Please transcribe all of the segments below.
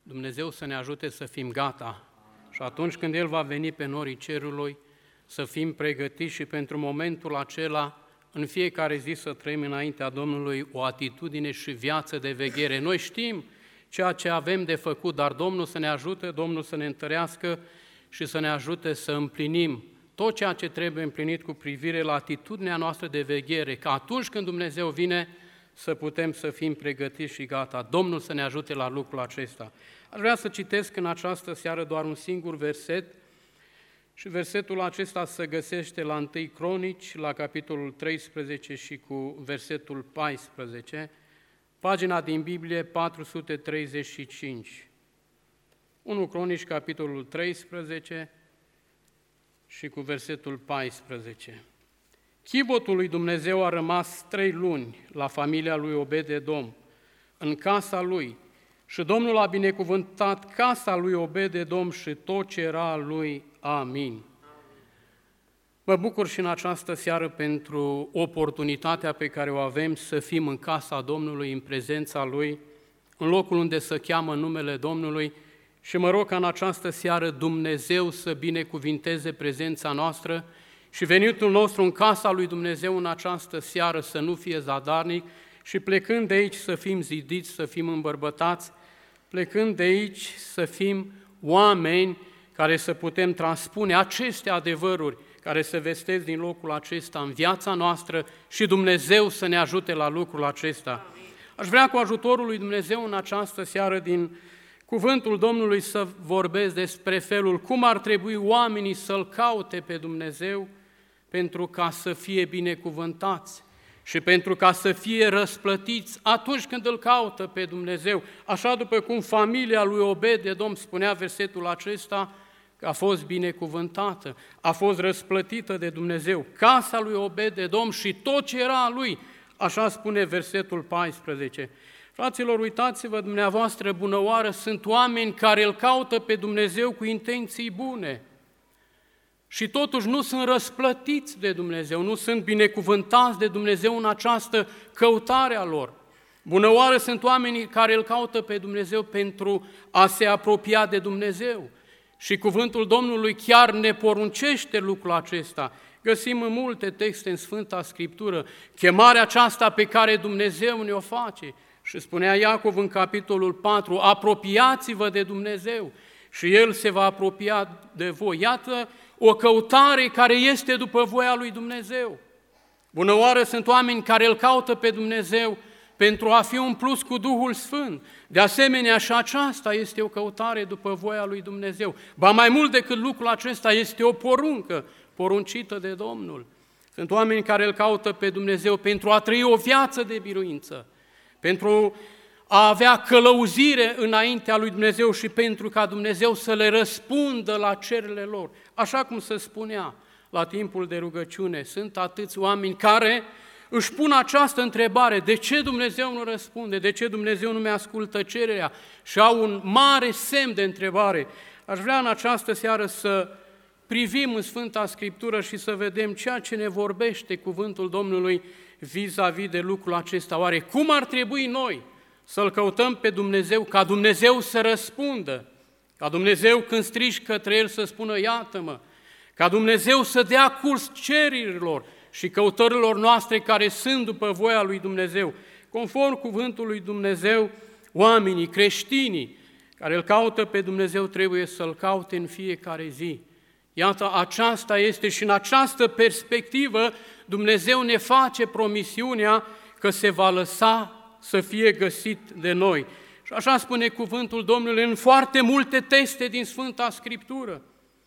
Dumnezeu să ne ajute să fim gata și atunci când El va veni pe norii cerului, să fim pregătiți și pentru momentul acela, în fiecare zi să trăim înaintea Domnului o atitudine și viață de veghere. Noi știm ceea ce avem de făcut, dar Domnul să ne ajute, Domnul să ne întărească și să ne ajute să împlinim tot ceea ce trebuie împlinit cu privire la atitudinea noastră de veghere, ca atunci când Dumnezeu vine să putem să fim pregătiți și gata. Domnul să ne ajute la lucrul acesta. Aș vrea să citesc în această seară doar un singur verset și versetul acesta se găsește la 1 Cronici, la capitolul 13 și cu versetul 14, pagina din Biblie 435. 1 Cronici, capitolul 13 și cu versetul 14. Chivotul lui Dumnezeu a rămas 3 luni la familia lui Obed-Edom, în casa lui, și Domnul a binecuvântat casa lui Obed-Edom și tot ce era al lui. Amin. Mă bucur și în această seară pentru oportunitatea pe care o avem să fim în casa Domnului, în prezența Lui, în locul unde se cheamă numele Domnului, și mă rog ca în această seară Dumnezeu să binecuvinteze prezența noastră și venitul nostru în casa lui Dumnezeu în această seară să nu fie zadarnic și plecând de aici să fim zidiți, să fim îmbărbătați, plecând de aici să fim oameni care să putem transpune aceste adevăruri care se vestesc din locul acesta în viața noastră și Dumnezeu să ne ajute la lucrul acesta. Aș vrea cu ajutorul lui Dumnezeu în această seară din cuvântul Domnului să vorbesc despre felul cum ar trebui oamenii să-L caute pe Dumnezeu pentru ca să fie binecuvântați și pentru ca să fie răsplătiți atunci când îl caută pe Dumnezeu. Așa după cum familia lui Obed-Edom, spunea versetul acesta, că a fost binecuvântată, a fost răsplătită de Dumnezeu. Casa lui Obed-Edom și tot ce era a lui, așa spune versetul 14. Fraților, uitați-vă dumneavoastră, bunăoară, sunt oameni care îl caută pe Dumnezeu cu intenții bune și totuși nu sunt răsplătiți de Dumnezeu, nu sunt binecuvântați de Dumnezeu în această căutare a lor. Bunăoară sunt oamenii care îl caută pe Dumnezeu pentru a se apropia de Dumnezeu și cuvântul Domnului chiar ne poruncește lucrul acesta. Găsim în multe texte în Sfânta Scriptură chemarea aceasta pe care Dumnezeu ne-o face. Și spunea Iacov în capitolul 4, apropiați-vă de Dumnezeu și El se va apropia de voi. Iată o căutare care este după voia lui Dumnezeu. Bunăoară sunt oameni care îl caută pe Dumnezeu pentru a fi umpluți cu Duhul Sfânt. De asemenea, și aceasta este o căutare după voia lui Dumnezeu. Ba mai mult decât lucrul acesta, este o poruncă poruncită de Domnul. Sunt oameni care îl caută pe Dumnezeu pentru a trăi o viață de biruință, pentru a avea călăuzire înaintea lui Dumnezeu și pentru ca Dumnezeu să le răspundă la cererile lor. Așa cum se spunea la timpul de rugăciune, sunt atâți oameni care își pun această întrebare, de ce Dumnezeu nu răspunde, de ce Dumnezeu nu mi-ascultă cererea și au un mare semn de întrebare. Aș vrea în această seară să privim în Sfânta Scriptură și să vedem ceea ce ne vorbește cuvântul Domnului vis-a-vis de lucrul acesta. Oare cum ar trebui noi să-L căutăm pe Dumnezeu, ca Dumnezeu să răspundă, ca Dumnezeu când strigi către El să spună iată-mă, ca Dumnezeu să dea curs cererilor și căutărilor noastre care sunt după voia lui Dumnezeu. Conform cuvântului lui Dumnezeu, oamenii, creștinii care îl caută pe Dumnezeu trebuie să-L caute în fiecare zi. Iată, aceasta este și în această perspectivă Dumnezeu ne face promisiunea că se va lăsa să fie găsit de noi. Și așa spune cuvântul Domnului în foarte multe texte din Sfânta Scriptură.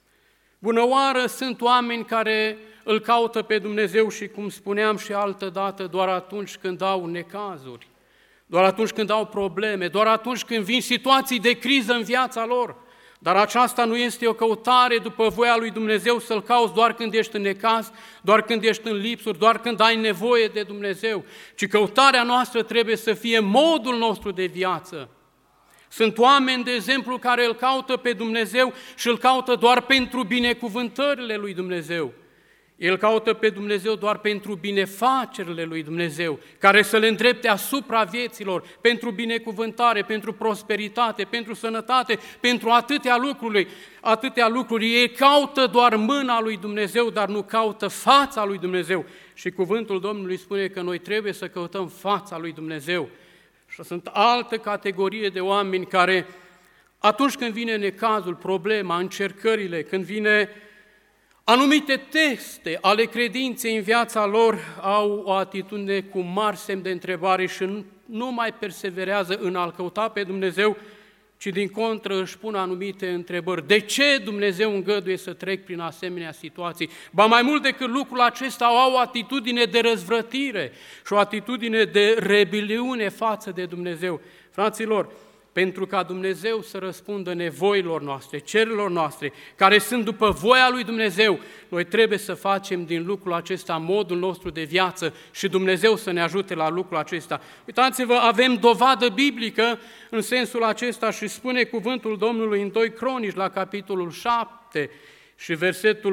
Bunăoară sunt oameni care îl caută pe Dumnezeu și, cum spuneam și altădată, doar atunci când au necazuri, doar atunci când au probleme, doar atunci când vin situații de criză în viața lor. Dar aceasta nu este o căutare după voia lui Dumnezeu să-L cauți doar când ești în necaz, doar când ești în lipsuri, doar când ai nevoie de Dumnezeu, ci căutarea noastră trebuie să fie modul nostru de viață. Sunt oameni, de exemplu, care îl caută pe Dumnezeu și îl caută doar pentru binecuvântările lui Dumnezeu. El caută pe Dumnezeu doar pentru binefacerile lui Dumnezeu, care să le îndrepte asupra vieților, pentru binecuvântare, pentru prosperitate, pentru sănătate, pentru atâtea lucruri. Ei caută doar mâna lui Dumnezeu, dar nu caută fața lui Dumnezeu. Și cuvântul Domnului spune că noi trebuie să căutăm fața lui Dumnezeu. Și sunt altă categorie de oameni care, atunci când vine necazul, problema, încercările, când vine anumite teste ale credinței în viața lor, au o atitudine cu mari semn de întrebare și nu mai perseverează în a-L căuta pe Dumnezeu, ci din contră își pun anumite întrebări. De ce Dumnezeu îngăduie să trec prin asemenea situații? Ba mai mult decât lucrul acesta, au o atitudine de răzvrătire și o atitudine de rebeliune față de Dumnezeu. Fraților, pentru ca Dumnezeu să răspundă nevoilor noastre, cererilor noastre, care sunt după voia lui Dumnezeu, noi trebuie să facem din lucrul acesta modul nostru de viață și Dumnezeu să ne ajute la lucrul acesta. Uitați-vă, avem dovadă biblică în sensul acesta și spune cuvântul Domnului în 2 Cronici, la capitolul 7 și versetul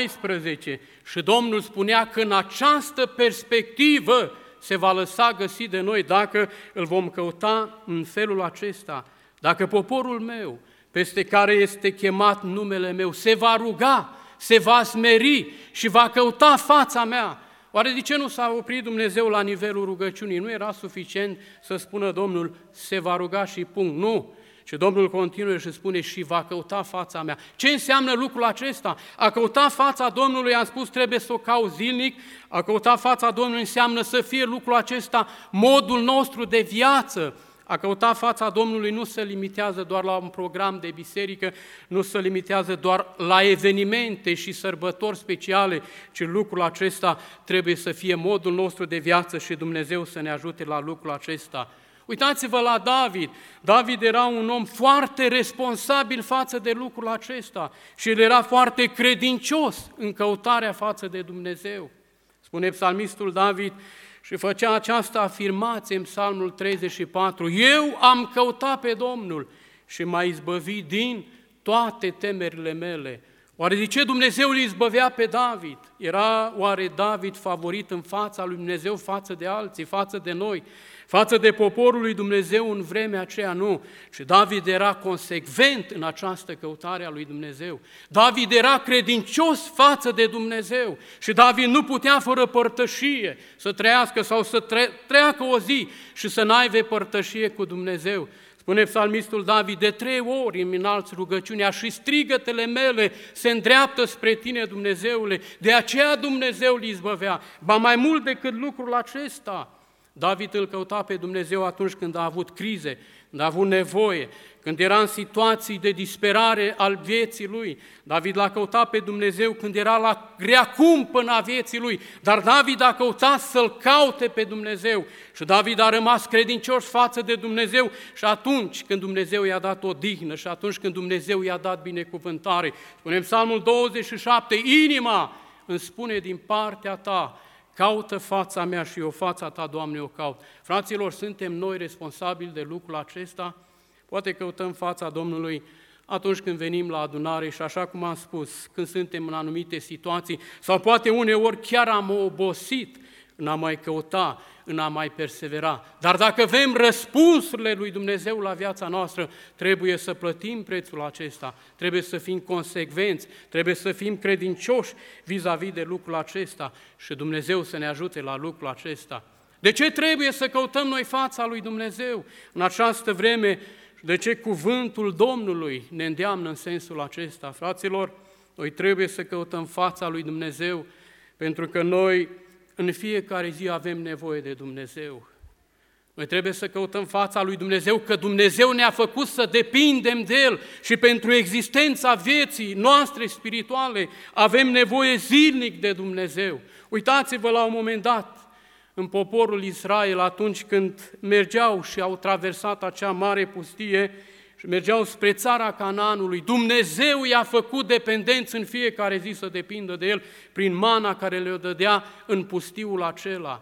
14, și Domnul spunea că în această perspectivă se va lăsa găsi de noi dacă îl vom căuta în felul acesta. Dacă poporul meu, peste care este chemat numele meu, se va ruga, se va smeri și va căuta fața mea. Oare de ce nu s-a oprit Dumnezeu la nivelul rugăciunii? Nu era suficient să spună Domnul, se va ruga și punct. Nu. Și Domnul continuă și spune, și va căuta fața mea. Ce înseamnă lucrul acesta? A căuta fața Domnului, am spus, trebuie să o cauți zilnic. A căuta fața Domnului înseamnă să fie lucrul acesta modul nostru de viață. A căuta fața Domnului nu se limitează doar la un program de biserică, nu se limitează doar la evenimente și sărbători speciale, ci lucrul acesta trebuie să fie modul nostru de viață și Dumnezeu să ne ajute la lucrul acesta. Uitați-vă la David. David era un om foarte responsabil față de lucrul acesta și el era foarte credincios în căutarea față de Dumnezeu. Spune psalmistul David și făcea această afirmație în Psalmul 34, eu am căutat pe Domnul și m-a izbăvit din toate temerile mele. Oare de ce Dumnezeu îl izbăvea pe David? Era oare David favorit în fața lui Dumnezeu față de alții, față de noi, față de poporul lui Dumnezeu în vremea aceea? Nu. Și David era consecvent în această căutare a lui Dumnezeu. David era credincios față de Dumnezeu și David nu putea fără părtășie să trăiască sau să treacă o zi și să n-aibă părtășie cu Dumnezeu. Spune psalmistul David, de 3 ori îmi înalți rugăciunea și strigătele mele se îndreaptă spre tine, Dumnezeule, de aceea Dumnezeu îl izbăvea. Ba mai mult decât lucrul acesta, David îl căuta pe Dumnezeu atunci când a avut crize, când a avut nevoie, când era în situații de disperare al vieții lui. David l-a căutat pe Dumnezeu când era la grea cumpănă a vieții lui, dar David a căutat să-L caute pe Dumnezeu și David a rămas credincios față de Dumnezeu și atunci când Dumnezeu i-a dat odihnă și atunci când Dumnezeu i-a dat binecuvântare. Spunem Psalmul 27, inima îmi spune din partea ta, caută fața mea și eu fața ta, Doamne, o caut. Fraților, suntem noi responsabili de lucrul acesta? Poate căutăm fața Domnului atunci când venim la adunare și așa cum am spus, când suntem în anumite situații, sau poate uneori chiar am obosit în a mai căuta, în a mai persevera. Dar dacă vrem răspunsurile lui Dumnezeu la viața noastră, trebuie să plătim prețul acesta, trebuie să fim consecvenți, trebuie să fim credincioși vis-a-vis de lucrul acesta și Dumnezeu să ne ajute la lucrul acesta. De ce trebuie să căutăm noi fața lui Dumnezeu în această vreme? De ce cuvântul Domnului ne îndeamnă în sensul acesta? Fraților, noi trebuie să căutăm fața lui Dumnezeu pentru că noi în fiecare zi avem nevoie de Dumnezeu. Noi trebuie să căutăm fața lui Dumnezeu, că Dumnezeu ne-a făcut să depindem de El și pentru existența vieții noastre spirituale avem nevoie zilnic de Dumnezeu. Uitați-vă la un moment dat în poporul Israel atunci când mergeau și au traversat acea mare pustie și mergeau spre țara Canaanului. Dumnezeu i-a făcut dependenți în fiecare zi să depindă de El prin mana care le-o dădea în pustiul acela.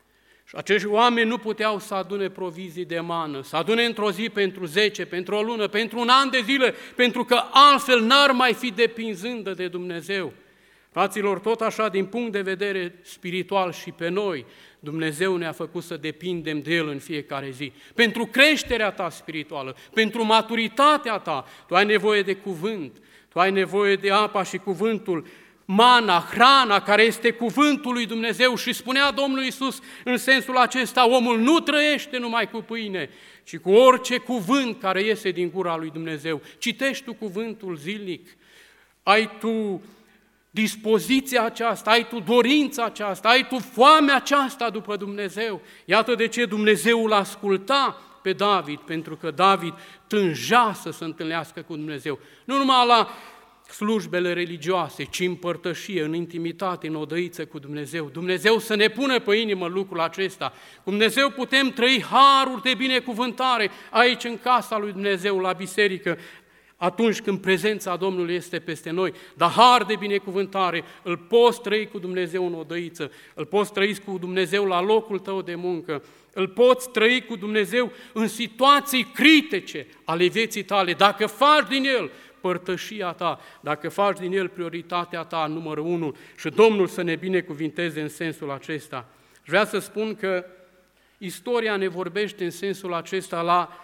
Și acești oameni nu puteau să adune provizii de mană, să adune într-o zi pentru 10, pentru o lună, pentru un an de zile, pentru că altfel n-ar mai fi depinzând de Dumnezeu. Fraților, tot așa, din punct de vedere spiritual și pe noi, Dumnezeu ne-a făcut să depindem de El în fiecare zi. Pentru creșterea ta spirituală, pentru maturitatea ta, tu ai nevoie de cuvânt, tu ai nevoie de apa și cuvântul, mana, hrana, care este cuvântul lui Dumnezeu. Și spunea Domnul Iisus în sensul acesta, omul nu trăiește numai cu pâine, ci cu orice cuvânt care iese din gura lui Dumnezeu. Citești tu cuvântul zilnic, ai tu dispoziția aceasta, ai tu dorința aceasta, ai tu foamea aceasta după Dumnezeu. Iată de ce Dumnezeu îl asculta pe David, pentru că David tânja să se întâlnească cu Dumnezeu. Nu numai la slujbele religioase, ci în părtășie, în intimitate, în odăiță cu Dumnezeu. Dumnezeu să ne pună pe inimă lucrul acesta. Cu Dumnezeu putem trăi haruri de binecuvântare aici în casa lui Dumnezeu, la biserică, atunci când prezența Domnului este peste noi, dar har de binecuvântare îl poți trăi cu Dumnezeu în odăiță, îl poți trăi cu Dumnezeu la locul tău de muncă, îl poți trăi cu Dumnezeu în situații critice ale vieții tale, dacă faci din El părtășia ta, dacă faci din El prioritatea ta numărul 1 și Domnul să ne binecuvinteze în sensul acesta. Vreau să spun că istoria ne vorbește în sensul acesta la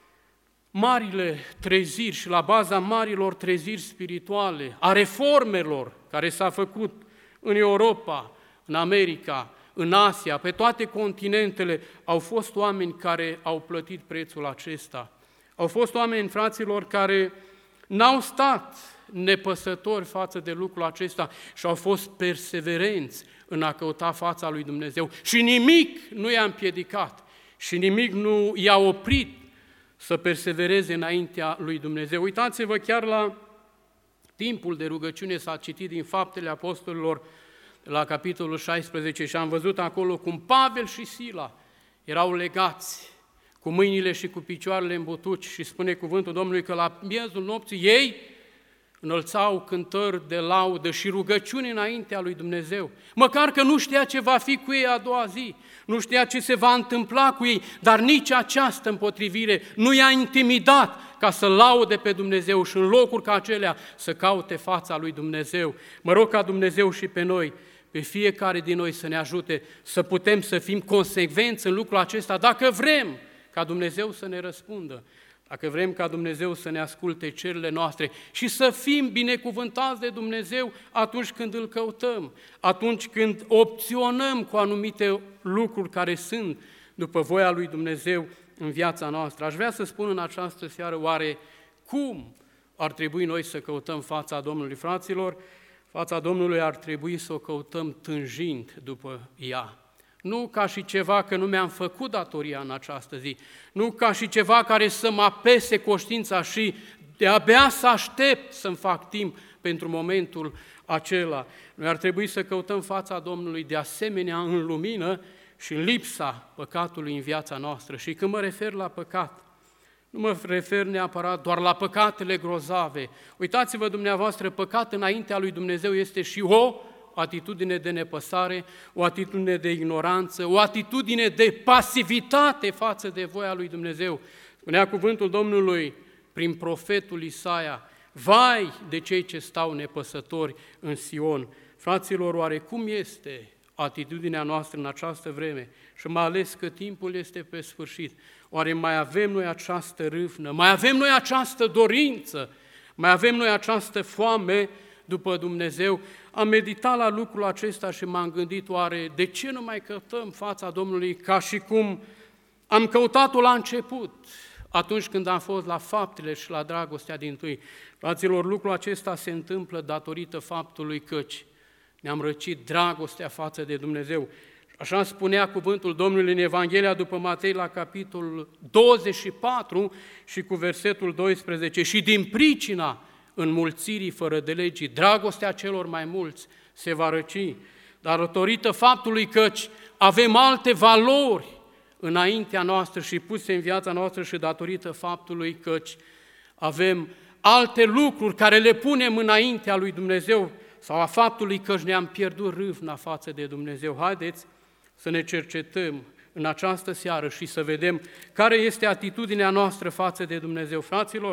marile treziri și la baza marilor treziri spirituale, a reformelor care s-a făcut în Europa, în America, în Asia, pe toate continentele, au fost oameni care au plătit prețul acesta. Au fost oameni, fraților, care n-au stat nepăsători față de lucrul acesta și au fost perseverenți în a căuta fața lui Dumnezeu și nimic nu i-a împiedicat și nimic nu i-a oprit să persevereze înaintea lui Dumnezeu. Uitați-vă, chiar la timpul de rugăciune s-a citit din Faptele Apostolilor la capitolul 16 și am văzut acolo cum Pavel și Sila erau legați cu mâinile și cu picioarele în butuci și spune cuvântul Domnului că la miezul nopții ei înălțau cântări de laudă și rugăciuni înaintea lui Dumnezeu. Măcar că nu știa ce va fi cu ei a doua zi, nu știa ce se va întâmpla cu ei, dar nici această împotrivire nu i-a intimidat ca să laude pe Dumnezeu și în locuri ca acelea să caute fața lui Dumnezeu. Mă rog ca Dumnezeu și pe noi, pe fiecare din noi să ne ajute să putem să fim consecvenți în lucrul acesta, dacă vrem ca Dumnezeu să ne răspundă, dacă vrem ca Dumnezeu să ne asculte cererile noastre și să fim binecuvântați de Dumnezeu atunci când îl căutăm, atunci când opționăm cu anumite lucruri care sunt după voia lui Dumnezeu în viața noastră. Aș vrea să spun în această seară, oare cum ar trebui noi să căutăm fața Domnului, fraților? Fața Domnului ar trebui să o căutăm tânjind după ea. Nu ca și ceva că nu mi-am făcut datoria în această zi, nu ca și ceva care să mă apese conștiința și de-abia să aștept să-mi fac timp pentru momentul acela. Noi ar trebui să căutăm fața Domnului de asemenea în lumină și în lipsa păcatului în viața noastră. Și când mă refer la păcat, nu mă refer neapărat doar la păcatele grozave. Uitați-vă dumneavoastră, păcat înaintea lui Dumnezeu este și o atitudine de nepăsare, o atitudine de ignoranță, o atitudine de pasivitate față de voia lui Dumnezeu. Spunea cuvântul Domnului prin profetul Isaia, vai de cei ce stau nepăsători în Sion. Fraților, oare cum este atitudinea noastră în această vreme? Și mai ales că timpul este pe sfârșit. Oare mai avem noi această râvnă, mai avem noi această dorință, mai avem noi această foame după Dumnezeu? Am meditat la lucrul acesta și m-am gândit, oare de ce nu mai căutăm fața Domnului ca și cum am căutat-o la început, atunci când am fost la faptele și la dragostea dintâi? Fraților, lucrul acesta se întâmplă datorită faptului căci ne-am răcit dragostea față de Dumnezeu. Așa spunea cuvântul Domnului în Evanghelia după Matei la capitolul 24 și cu versetul 12, și din pricina înmulțirii fără de legii, dragostea celor mai mulți se va răci, dar datorită faptului căci avem alte valori înaintea noastră și puse în viața noastră și datorită faptului căci avem alte lucruri care le punem înaintea lui Dumnezeu sau a faptului căci ne-am pierdut râvna față de Dumnezeu. Haideți să ne cercetăm în această seară și să vedem care este atitudinea noastră față de Dumnezeu. Fraților,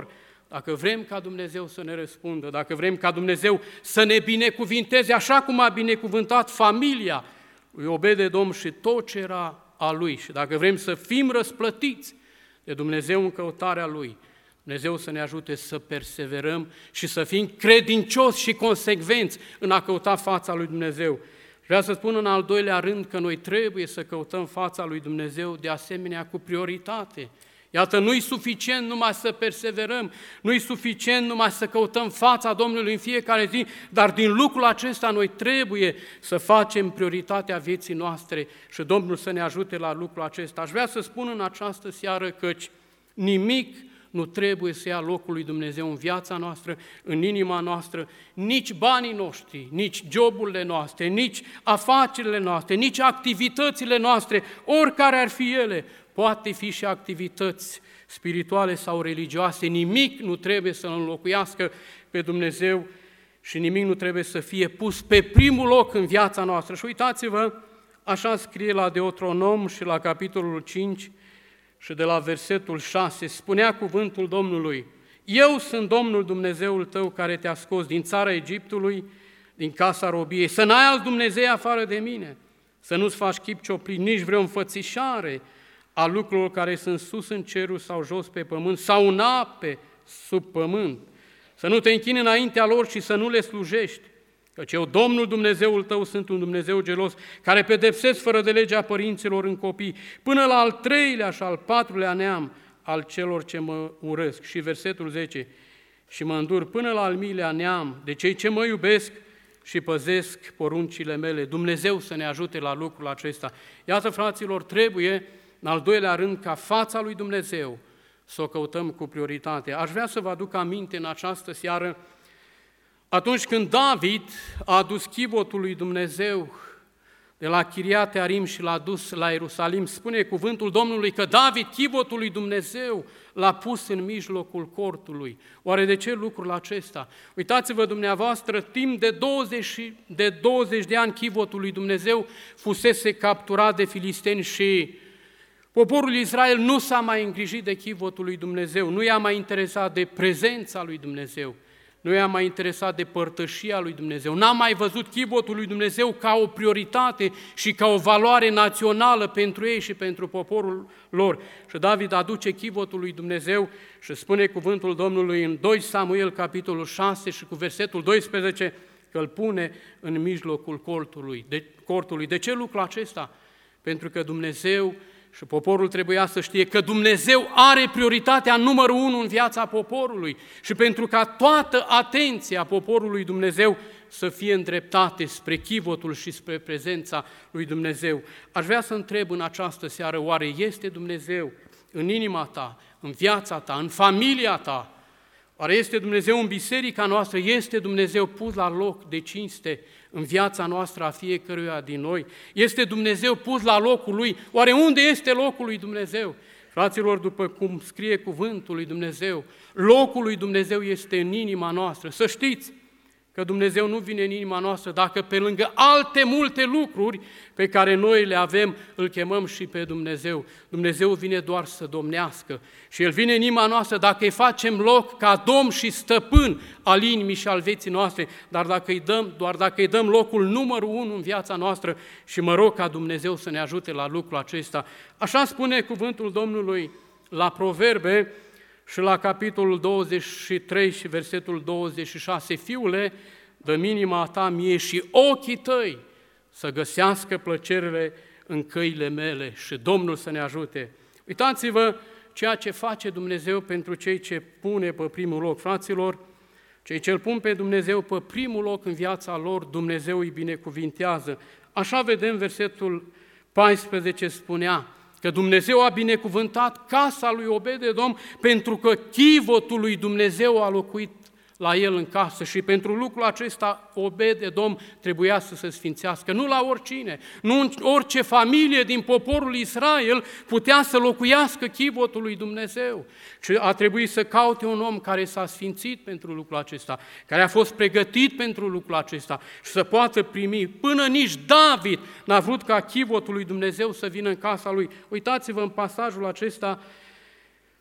dacă vrem ca Dumnezeu să ne răspundă, dacă vrem ca Dumnezeu să ne binecuvinteze așa cum a binecuvântat familia lui Obed-Edom și tot ce era a lui, și dacă vrem să fim răsplătiți de Dumnezeu în căutarea Lui, Dumnezeu să ne ajute să perseverăm și să fim credincioși și consecvenți în a căuta fața lui Dumnezeu. Vreau să spun în al doilea rând că noi trebuie să căutăm fața lui Dumnezeu de asemenea cu prioritate. Iată, nu-i suficient numai să perseverăm, nu-i suficient numai să căutăm fața Domnului în fiecare zi, dar din lucrul acesta noi trebuie să facem prioritatea vieții noastre și Domnul să ne ajute la lucrul acesta. Aș vrea să spun în această seară căci nimic nu trebuie să ia locul lui Dumnezeu în viața noastră, în inima noastră, nici banii noștri, nici joburile noastre, nici afacerile noastre, nici activitățile noastre, oricare ar fi ele, poate fi și activități spirituale sau religioase, nimic nu trebuie să înlocuiască pe Dumnezeu și nimic nu trebuie să fie pus pe primul loc în viața noastră. Și uitați-vă, așa scrie la Deuteronom și la capitolul 5 și de la versetul 6, spunea cuvântul Domnului: Eu sunt Domnul Dumnezeul tău care te-a scos din țara Egiptului, din casa robiei, să n-ai alt Dumnezeu afară de mine, să nu-ți faci chip cioplit, nici vreo înfățișare a lucrurilor care sunt sus în ceruri sau jos pe pământ sau în ape sub pământ, să nu te închini înaintea lor și să nu le slujești, căci eu, Domnul Dumnezeul tău, sunt un Dumnezeu gelos, care pedepsesc fără de legea părinților în copii, până la al 3-lea și al 4-lea neam al celor ce mă urăsc. Și versetul 10, și mă îndur până la al 1000-lea neam de cei ce mă iubesc și păzesc poruncile mele. Dumnezeu să ne ajute la lucrul acesta. Iată, fraților, trebuie, în al doilea rând, ca fața lui Dumnezeu să o căutăm cu prioritate. Aș vrea să vă aduc aminte în această seară, atunci când David a adus chivotul lui Dumnezeu de la Chiriat Jearim și l-a dus la Ierusalim, spune cuvântul Domnului că David, chivotul lui Dumnezeu, l-a pus în mijlocul cortului. Oare de ce lucrul acesta? Uitați-vă dumneavoastră, timp de 20 de ani chivotul lui Dumnezeu fusese capturat de filisteni și poporul Israel nu s-a mai îngrijit de chivotul lui Dumnezeu, nu i-a mai interesat de prezența lui Dumnezeu, nu i-a mai interesat de părtășia lui Dumnezeu, n-a mai văzut chivotul lui Dumnezeu ca o prioritate și ca o valoare națională pentru ei și pentru poporul lor. Și David aduce chivotul lui Dumnezeu și spune cuvântul Domnului în 2 Samuel, capitolul 6 și cu versetul 12, că îl pune în mijlocul cortului. De ce lucrul acesta? Pentru că Dumnezeu și poporul trebuia să știe că Dumnezeu are prioritatea numărul 1 în viața poporului și pentru ca toată atenția poporului Dumnezeu să fie îndreptate spre chivotul și spre prezența lui Dumnezeu. Aș vrea să întreb în această seară, oare este Dumnezeu în inima ta, în viața ta, în familia ta? Oare este Dumnezeu în biserica noastră? Este Dumnezeu pus la loc de cinste în viața noastră a fiecăruia din noi? Este Dumnezeu pus la locul Lui? Oare unde este locul lui Dumnezeu? Fraților, după cum scrie cuvântul lui Dumnezeu, locul lui Dumnezeu este în inima noastră. Să știți că Dumnezeu nu vine în inima noastră dacă pe lângă alte multe lucruri pe care noi le avem, îl chemăm și pe Dumnezeu. Dumnezeu vine doar să domnească și El vine în inima noastră dacă îi facem loc ca Domn și Stăpân al inimii și al vieții noastre, doar dacă îi dăm locul numărul 1 în viața noastră și mă rog ca Dumnezeu să ne ajute la lucrul acesta. Așa spune cuvântul Domnului la Proverbe, și la capitolul 23 și versetul 26, Fiule, dă-mi inima ta mie și ochii tăi să găsească plăcerile în căile mele și Domnul să ne ajute. Uitați-vă ceea ce face Dumnezeu pentru cei ce pune pe primul loc. Fraților, cei ce îl pun pe Dumnezeu pe primul loc în viața lor, Dumnezeu îi binecuvintează. Așa vedem versetul 14 spunea, că Dumnezeu a binecuvântat casa lui Obed-Edom pentru că chivotul lui Dumnezeu a locuit la el în casă și pentru lucrul acesta Obed-Edom trebuia să se sfințească. Nu la oricine, nu în orice familie din poporul Israel putea să locuiască chivotul lui Dumnezeu, ci a trebuit să caute un om care s-a sfințit pentru lucrul acesta, care a fost pregătit pentru lucrul acesta și să poată primi. Până nici David n-a vrut ca chivotul lui Dumnezeu să vină în casa lui. Uitați-vă în pasajul acesta,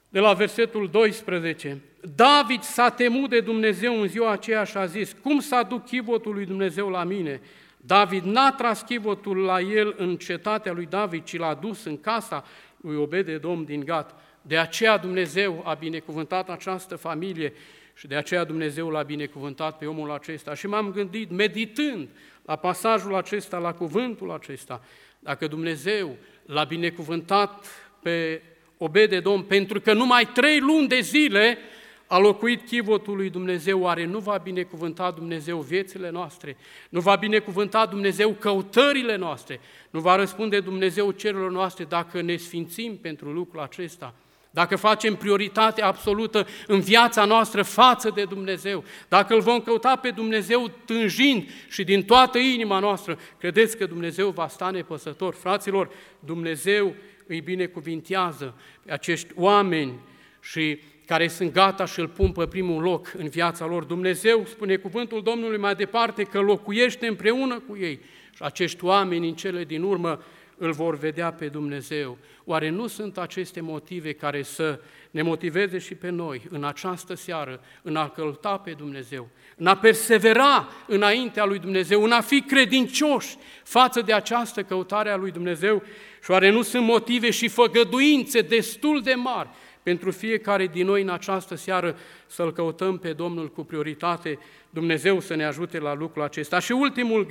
de la versetul 12. David s-a temut de Dumnezeu în ziua aceea și a zis, cum să aduc chivotul lui Dumnezeu la mine? David n-a tras chivotul la el în cetatea lui David, ci l-a dus în casa lui Obed-edom din Gat. De aceea Dumnezeu a binecuvântat această familie și de aceea Dumnezeu l-a binecuvântat pe omul acesta. Și m-am gândit, meditând la pasajul acesta, la cuvântul acesta, dacă Dumnezeu l-a binecuvântat pe Obed-edom pentru că numai 3 luni de zile a locuit chivotul lui Dumnezeu, oare nu va binecuvânta Dumnezeu viețile noastre? Nu va binecuvânta Dumnezeu căutările noastre? Nu va răspunde Dumnezeu cererilor noastre dacă ne sfințim pentru lucrul acesta? Dacă facem prioritate absolută în viața noastră față de Dumnezeu, dacă îl vom căuta pe Dumnezeu tânjind și din toată inima noastră, credeți că Dumnezeu va sta nepăsător? Fraților, Dumnezeu îi binecuvintează pe acești oameni și care sunt gata și îl pun pe primul loc în viața lor. Dumnezeu, spune cuvântul Domnului mai departe, că locuiește împreună cu ei și acești oameni în cele din urmă îl vor vedea pe Dumnezeu. Oare nu sunt aceste motive care să ne motiveze și pe noi în această seară, în a căuta pe Dumnezeu, în a persevera înaintea lui Dumnezeu, în a fi credincioși față de această căutare a lui Dumnezeu? Și oare nu sunt motive și făgăduințe destul de mari pentru fiecare din noi în această seară să-L căutăm pe Domnul cu prioritate? Dumnezeu să ne ajute la lucrul acesta. Și ultimul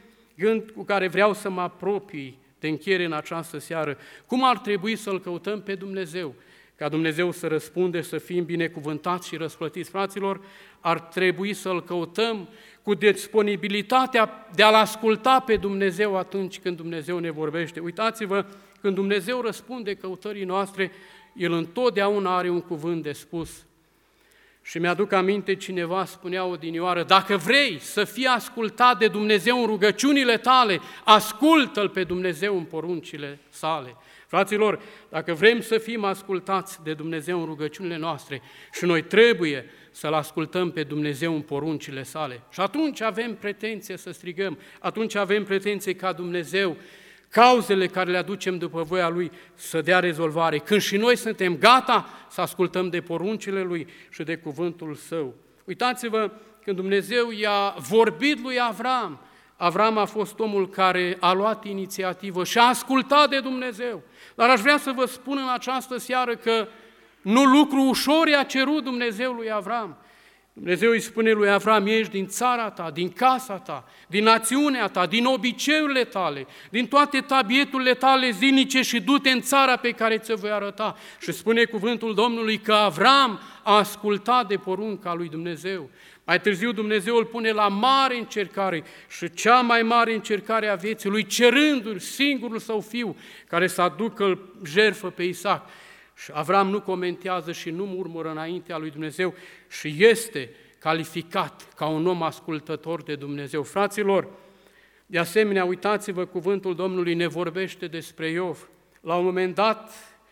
gând cu care vreau să mă apropii de încheiere în această seară, cum ar trebui să-L căutăm pe Dumnezeu, ca Dumnezeu să răspunde, să fim binecuvântați și răsplătiți. Fraților, ar trebui să-L căutăm cu disponibilitatea de a-L asculta pe Dumnezeu atunci când Dumnezeu ne vorbește. Uitați-vă, când Dumnezeu răspunde căutării noastre, El întotdeauna are un cuvânt de spus. Și mi-aduc aminte, cineva spunea odinioară, dacă vrei să fii ascultat de Dumnezeu în rugăciunile tale, ascultă-L pe Dumnezeu în poruncile sale. Fraților, dacă vrem să fim ascultați de Dumnezeu în rugăciunile noastre, și noi trebuie să-L ascultăm pe Dumnezeu în poruncile sale. Și atunci avem pretenție să strigăm, atunci avem pretenție ca Dumnezeu cauzele care le aducem după voia Lui să dea rezolvare, când și noi suntem gata să ascultăm de poruncile Lui și de cuvântul Său. Uitați-vă, când Dumnezeu i-a vorbit lui Avram, Avram a fost omul care a luat inițiativă și a ascultat de Dumnezeu. Dar aș vrea să vă spun în această seară că nu lucru ușor i-a cerut Dumnezeu lui Avram. Dumnezeu îi spune lui Avram, ieși din țara ta, din casa ta, din națiunea ta, din obiceiurile tale, din toate tabieturile tale zilnice și du-te în țara pe care ți-o voi arăta. Și spune cuvântul Domnului că Avram a ascultat de porunca lui Dumnezeu. Mai târziu Dumnezeu îl pune la mare încercare și cea mai mare încercare a vieții lui, cerându-l singurul său fiu care să aducă jertfă pe Isaac. Și Avram nu comentează și nu murmură înaintea lui Dumnezeu și este calificat ca un om ascultător de Dumnezeu. Fraților, de asemenea, uitați-vă, cuvântul Domnului ne vorbește despre Iov. La un moment dat,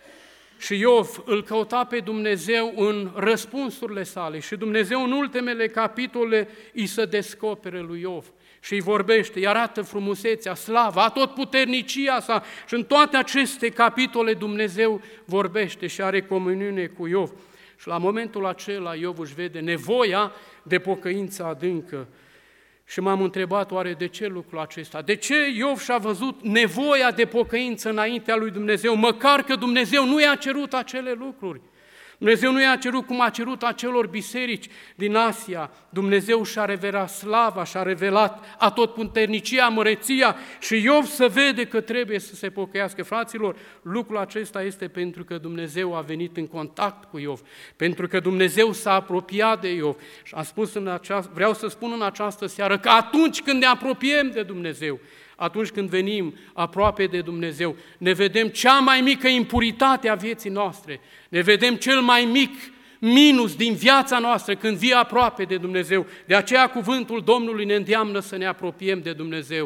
și Iov îl căuta pe Dumnezeu în răspunsurile sale și Dumnezeu în ultimele capitole îi se descopere lui Iov și îi vorbește, îi arată frumusețea, slava, atotputernicia sa și în toate aceste capitole Dumnezeu vorbește și are comuniune cu Iov. Și la momentul acela Iov își vede nevoia de pocăință adâncă. Și m-am întrebat, oare de ce lucrul acesta? De ce Iov și-a văzut nevoia de pocăință înaintea lui Dumnezeu, măcar că Dumnezeu nu i-a cerut acele lucruri? Dumnezeu nu i-a cerut cum a cerut acelor biserici din Asia. Dumnezeu și-a revelat slava, și-a revelat atotputernicia, măreția și Iov să vede că trebuie să se pocăiască. Fraților, lucrul acesta este pentru că Dumnezeu a venit în contact cu Iov, pentru că Dumnezeu s-a apropiat de Iov. Și vreau să spun în această seară că atunci când ne apropiem de Dumnezeu, atunci când venim aproape de Dumnezeu, ne vedem cea mai mică impuritate a vieții noastre, ne vedem cel mai mic minus din viața noastră când vii aproape de Dumnezeu. De aceea cuvântul Domnului ne îndeamnă să ne apropiem de Dumnezeu.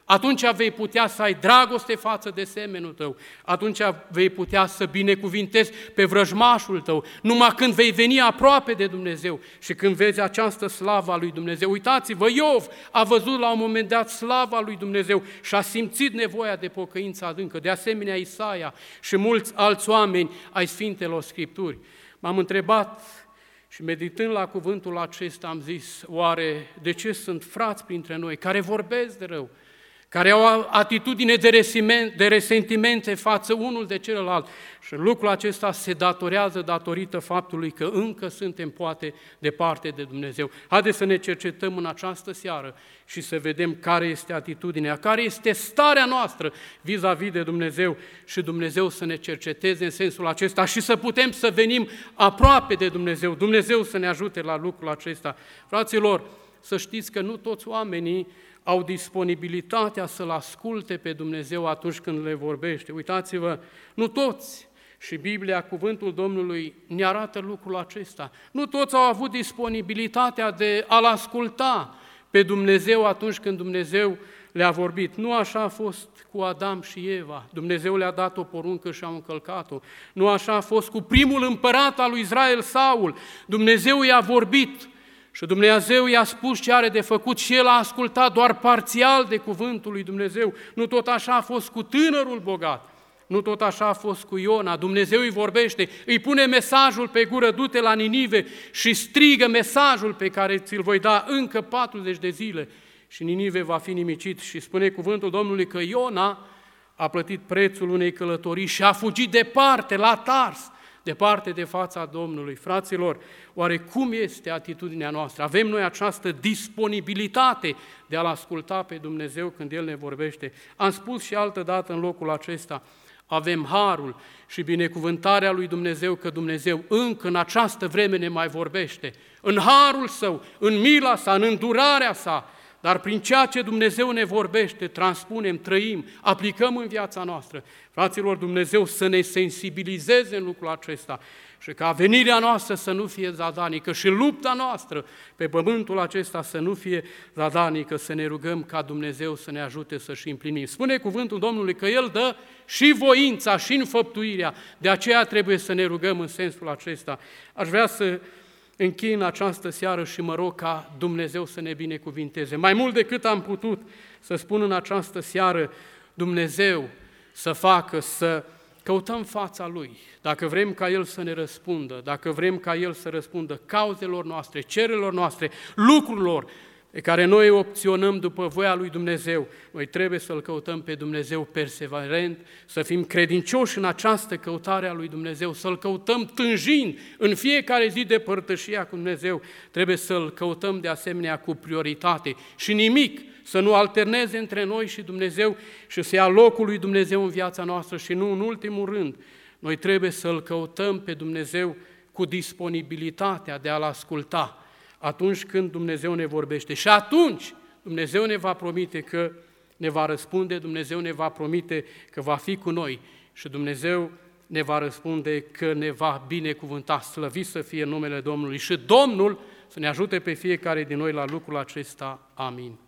Atunci vei putea să ai dragoste față de semenul tău, atunci vei putea să binecuvintezi pe vrăjmașul tău, numai când vei veni aproape de Dumnezeu și când vezi această slavă a lui Dumnezeu. Uitați-vă, Iov a văzut la un moment dat slava lui Dumnezeu și a simțit nevoia de pocăință adâncă, de asemenea Isaia și mulți alți oameni ai Sfintelor Scripturi. M-am întrebat și meditând la cuvântul acesta am zis, oare de ce sunt frați printre noi care vorbesc de rău, care au atitudine de resentimente față unul de celălalt. Și lucrul acesta se datorează datorită faptului că încă suntem poate departe de Dumnezeu. Haideți să ne cercetăm în această seară și să vedem care este atitudinea, care este starea noastră vis-a-vis de Dumnezeu și Dumnezeu să ne cerceteze în sensul acesta și să putem să venim aproape de Dumnezeu. Dumnezeu să ne ajute la lucrul acesta. Fraților, să știți că nu toți oamenii au disponibilitatea să-L asculte pe Dumnezeu atunci când le vorbește. Uitați-vă, nu toți, și Biblia, cuvântul Domnului, ne arată lucrul acesta. Nu toți au avut disponibilitatea de a-L asculta pe Dumnezeu atunci când Dumnezeu le-a vorbit. Nu așa a fost cu Adam și Eva. Dumnezeu le-a dat o poruncă și au încălcat-o. Nu așa a fost cu primul împărat al lui Israel, Saul. Dumnezeu i-a vorbit și Dumnezeu i-a spus ce are de făcut și el a ascultat doar parțial de cuvântul lui Dumnezeu. Nu tot așa a fost cu tânărul bogat, nu tot așa a fost cu Iona. Dumnezeu îi vorbește, îi pune mesajul pe gură, du-te la Ninive și strigă mesajul pe care ți-l voi da încă 40 de zile și Ninive va fi nimicit. Și spune cuvântul Domnului că Iona a plătit prețul unei călătorii și a fugit departe, la Tars, departe de fața Domnului. Fraților, oare cum este atitudinea noastră? Avem noi această disponibilitate de a-L asculta pe Dumnezeu când El ne vorbește? Am spus și altă dată în locul acesta, avem harul și binecuvântarea lui Dumnezeu că Dumnezeu încă în această vreme ne mai vorbește. În harul Său, în mila Sa, în îndurarea Sa, dar prin ceea ce Dumnezeu ne vorbește, transpunem, trăim, aplicăm în viața noastră. Fraților, Dumnezeu să ne sensibilizeze în lucrul acesta și ca venirea noastră să nu fie zadanică și lupta noastră pe pământul acesta să nu fie zadanică, să ne rugăm ca Dumnezeu să ne ajute să-și împlinim. Spune cuvântul Domnului că El dă și voința și înfăptuirea, de aceea trebuie să ne rugăm în sensul acesta. Aș vrea să închei în această seară și mă rog ca Dumnezeu să ne binecuvinteze. Mai mult decât am putut să spun în această seară, Dumnezeu să facă, să căutăm fața Lui. Dacă vrem ca El să ne răspundă, dacă vrem ca El să răspundă cauzelor noastre, cererilor noastre, lucrurilor pe care noi opționăm după voia lui Dumnezeu, noi trebuie să-L căutăm pe Dumnezeu perseverent, să fim credincioși în această căutare a lui Dumnezeu, să-L căutăm tânjind în fiecare zi de părtășia cu Dumnezeu, trebuie să-L căutăm de asemenea cu prioritate și nimic să nu alterneze între noi și Dumnezeu și să ia locul lui Dumnezeu în viața noastră și nu în ultimul rând, noi trebuie să-L căutăm pe Dumnezeu cu disponibilitatea de a-L asculta atunci când Dumnezeu ne vorbește. Și atunci Dumnezeu ne va promite că ne va răspunde, Dumnezeu ne va promite că va fi cu noi și Dumnezeu ne va răspunde că ne va binecuvânta. Slăvit să fie numele Domnului și Domnul să ne ajute pe fiecare din noi la lucrul acesta. Amin.